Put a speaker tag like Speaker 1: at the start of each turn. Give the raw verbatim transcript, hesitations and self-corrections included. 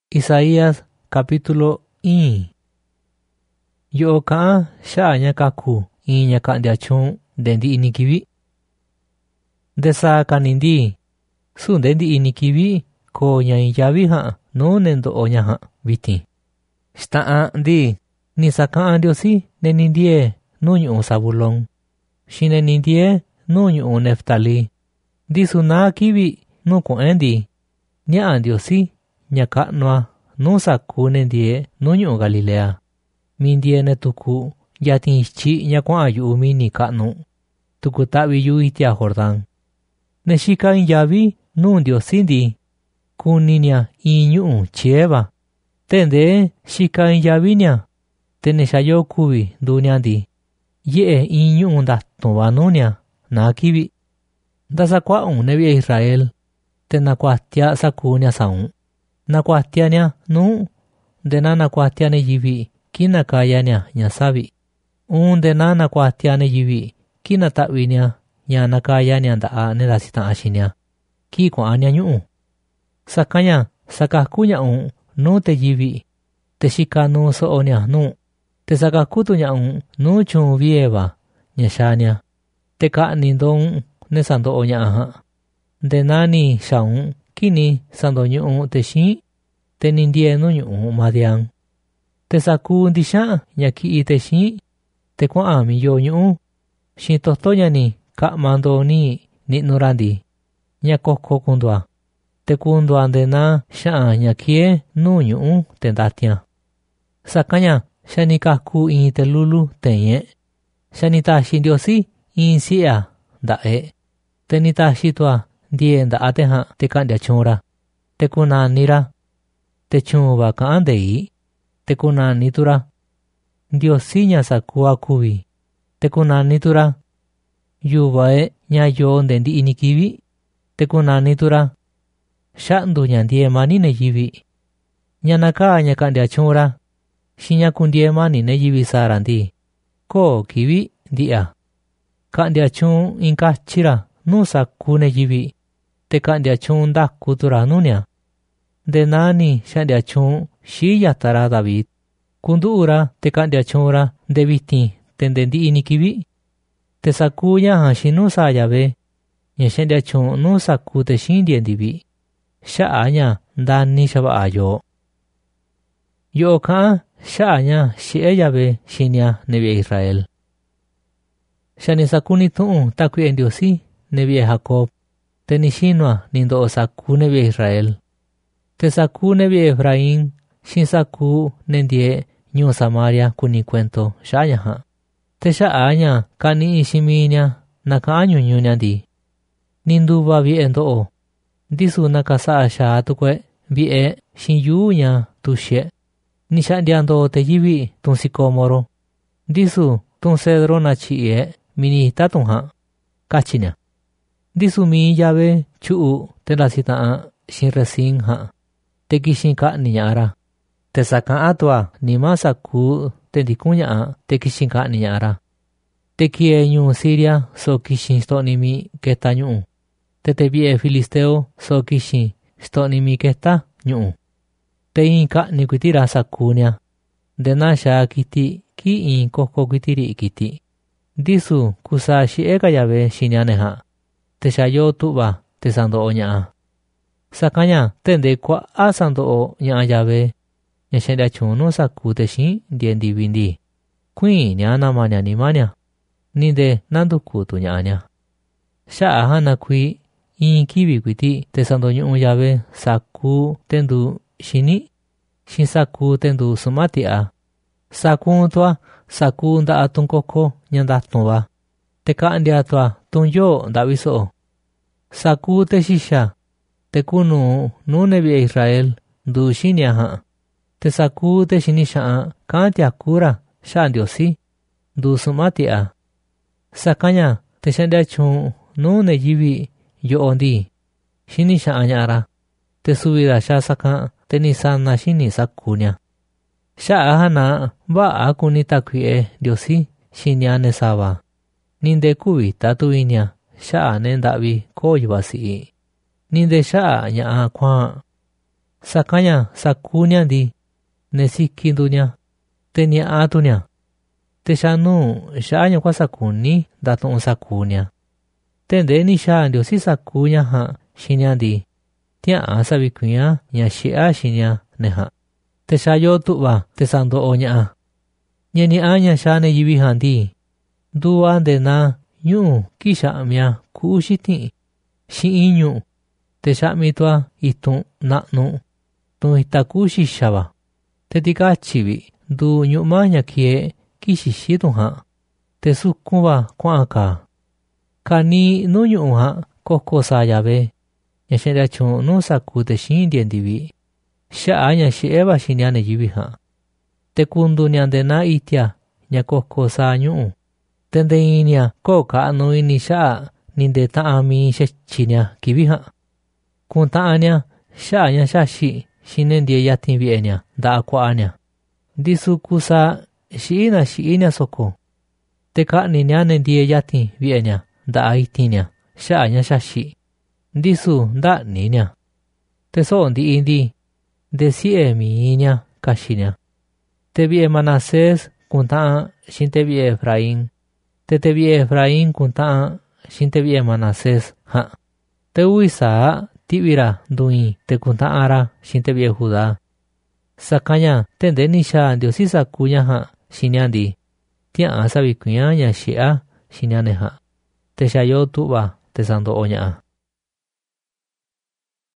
Speaker 1: Isaías capítulo y. Yo ka sha nya kaku i nya ka ndia chun dendi inikibi. Desa kanindi su dendi inikibi ko nya yavi ha no nendo onya ha biti. Sta di ni saka andiosi nenindie no nyu sabulong. Shine nindie no nyu Neftali. Di suna kibi no ko endi. Nya andiosi nya ka noa no saku nendie no nyu Galilea. Mindie ne tuku yatin chi nya kwa ayu mini ka no. Tuku tabi yu itia Jordan. Ne shika yavi no ndiosi di. Kuninya inyu chieva. Tende shika yavinya. Tene shayo kubi dunya di. Ye inyu nda tovanunya na kibi. Dasa kwa un nebi Israel. Tena kwa tia sakunya saun. Na kwa tia nya no. Dena na kwa tia ne yivi. Kina kaya nya nya sabi. Un dena na kwa tia ne yivi. Kina tawi nya nya na kaya nya da a ne rasita ashinya. Ki kwa anya nyu. Sakanya sakakunya un no te yivi. Te shika no so onya no. Te sakakutu nya un no chun vieva nya shanya. Te ka nindong ne sando onya aha. De nani shaun kini sando nyu te shi. Te nindie no nyu madiang. Te saku ndisha nya ki i te shi. Te kwa ami yo nyu. Shin tosto nya ni ka mando ni ni nurandi. Nya koko kundwa. Te kundwa de na sha nya kie no nyu te datia. Sakanya shani kaku in te lulu tenye. Shani ta shindiosi in sia da e. Te ni ta shitwa die da ate ha te kandia chunra. Te kuna nira. Te chunwa ka andei. Te kuna nitura. Diosi nya sakua kubi. Te kuna nitura. Yuvae nya yo dendi inikibi. Te kuna nitura. Shandu nya die mani ne yivi. Nya naka nya kandia chunra. Shinya kundie mani ne yivi sarandi. Ko kibi dia. Kandia chun inka chira no saku ne yivi. Te kandia chun da kutura nunya. De nani shandia chun shi yatara David. Kundu ura te kandia chunra de viti tendendi inikibi. Te saku nya hashinu sa yabe. Nya shandia chun no saku te shindien dibi. Sha'anya dani shaba ayo. Yo ka sha'anya shi'e yabe shinya nebi Israel. Shani sakuni tu'un takwi endiosi nebi Jacob. Te nishinwa nindo saku nebi Israel. Te saku nebi Efraín shin saku nendie nyu Samaria kuni cuento sha'anya ha. Te sha'anya kani ishiminya naka anyu nyunya di. Ninduba vi endo. Disu nakasa sha tukwe vi e shin yu nya tushe. Nisha diando te yivi tun sikomoro. Disu tun cedro na chi e mini tatun ha. Kachinya. Disu mi yabe chu te la sita shin resin ha. Te kishin ka niñara. Te saka atwa ni masaku te dikunya te kishin ka niñara. Te kie nyu Siria so kishin sto nimi keta nyu. Te te vie filisteo so kishin sto nimi keta nyu. Te in ka ni kuitira sakunya. De nasha kiti ki in koko kuitiri kiti. Disu kusa shi eka yabe shinyane ha. Te shayo tuba te sando onya. Sakanya tende kwa asando o nya yabe. Nya shenda chuno saku te shin diendi bindi. Kui nya namanya ni manya. Ninde nanduku tu nya nya. Sha hana kui in kibi kuiti te sando nyu yabe saku tendu shini. Shin saku tendu sumati a. Saku toa saku nda atun koko nyanda tunwa. Te ka andia toa tun yo nda wiso. Saku te shisha. Te kunu nu nebi Israel du shinya ha. Te saku te shinisha a kantia kura sha ndiosi. Du sumati a. Sakanya te shandia chun nu ne yivi yo ondi. Shinisha anyara. Te subira sha saka te nisana shini sakunya. Sha ahana ba akuni takwi e diosi shinya ne saba. Ninde kubi tatuinya sha nenda vi ko yubasi. Ninde sha nya a kwa. Sakan ña saku niya ndi nesiki ndu niya, te nia'a tu niya. Te xa nuu xa'a ña kua sakuni ndatu'un saku niya. Te nde'e ni xaa Ndiosi saku ña ja'a xi'in ndi tia'an savi kui'an ña xe'á xi'in neja. Te xa yoo tu'va te sando'o ña'a. Ña ni'a ña xaa neyivi ja'a ndi nduva nde na ñu'u ki xa'mia ku'u xitin xi'in ñu'u. Te xa'mi tua itun na'nu tun itaku xixa va. Te tikatyi vi ndu ñu'ma ña kie'e ki xixi tun ja'a. Te sukun va kua'an kaa. Kani nu ñu'u ja'a koko saa Yahvé ña xe'ndia tyu'un nu saku te xiin ndie ndivi xa'a ña xe'e va xi'in neyivi ja'a. Te kundu niya nde na itia ña koko saa ñu'u. Te nde in niya koo ka'nu ini xa'a ni nde ta'an mii xetyi niya kivi ja'a. Kun ta'an niya xa'a ña xaxi xi'in ne ndie yatin vi'e niya nda'a kua'a niya. Ndisu kusa xi'i na xi'i niya soko. Te ka'ni niya ne ndie yatin vi'e niya nda'a itin niya xa'a ña xaxi. Ndisu nda'ni niya. Te so'o ndi'i ndi nde si'e mii niya kaxi niya. Te vi'e Manasés kun ta'an xi'in te vi'e Efraín. Te te vi'e Efraín kun ta'an xi'in te vi'e Manasés ja'a. Te uvi saa ti'vi ra nduin te kun ta'an ra xi'in te vi'e Judá. Sakan ña te nde ni xaa Ndiosi saku ña ja'a xi'in niya ndi tia'an savi kui'an ña xe'á xi'in niya ne ja'a. Te xa yoo tu'va te sando'o ña'a.